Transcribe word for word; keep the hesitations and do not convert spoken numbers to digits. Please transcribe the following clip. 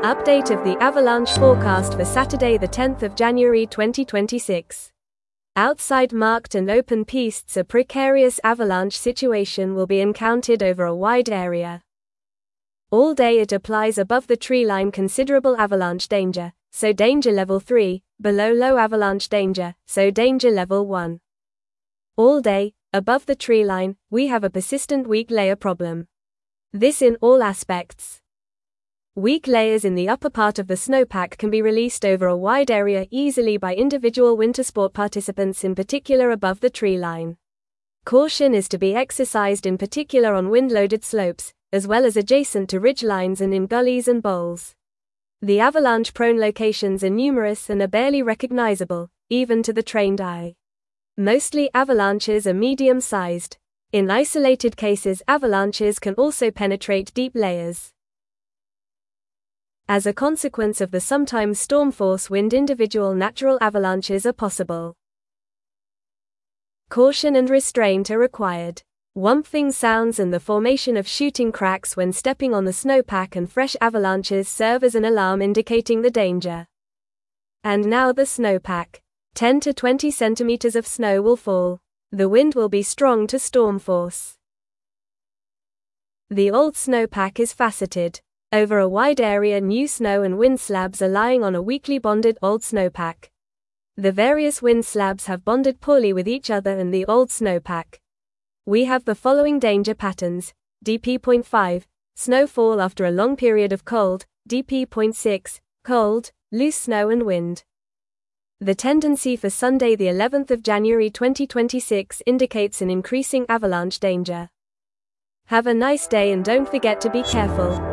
Update of the avalanche forecast for Saturday the tenth of January twenty twenty-six. Outside marked and open pistes, a precarious avalanche situation will be encountered over a wide area. All day it applies above the tree line considerable avalanche danger, so danger level three, below low avalanche danger, so danger level one. All day, above the tree line, we have a persistent weak layer problem. This in all aspects. Weak layers in the upper part of the snowpack can be released over a wide area easily by individual winter sport participants, in particular above the tree line. Caution is to be exercised in particular on wind-loaded slopes, as well as adjacent to ridge lines and in gullies and bowls. The avalanche-prone locations are numerous and are barely recognizable, even to the trained eye. Mostly avalanches are medium-sized. In isolated cases, avalanches can also penetrate deep layers. As a consequence of the sometimes storm force wind, individual natural avalanches are possible. Caution and restraint are required. Whumping sounds and the formation of shooting cracks when stepping on the snowpack and fresh avalanches serve as an alarm indicating the danger. And now the snowpack. ten to twenty centimeters of snow will fall. The wind will be strong to storm force. The old snowpack is faceted. Over a wide area, new snow and wind slabs are lying on a weakly bonded old snowpack. The various wind slabs have bonded poorly with each other and the old snowpack. We have the following danger patterns: D P zero point five, snowfall after a long period of cold; D P zero point six, cold, loose snow and wind. The tendency for Sunday the eleventh of January twenty twenty-six indicates an increasing avalanche danger. Have a nice day and don't forget to be careful.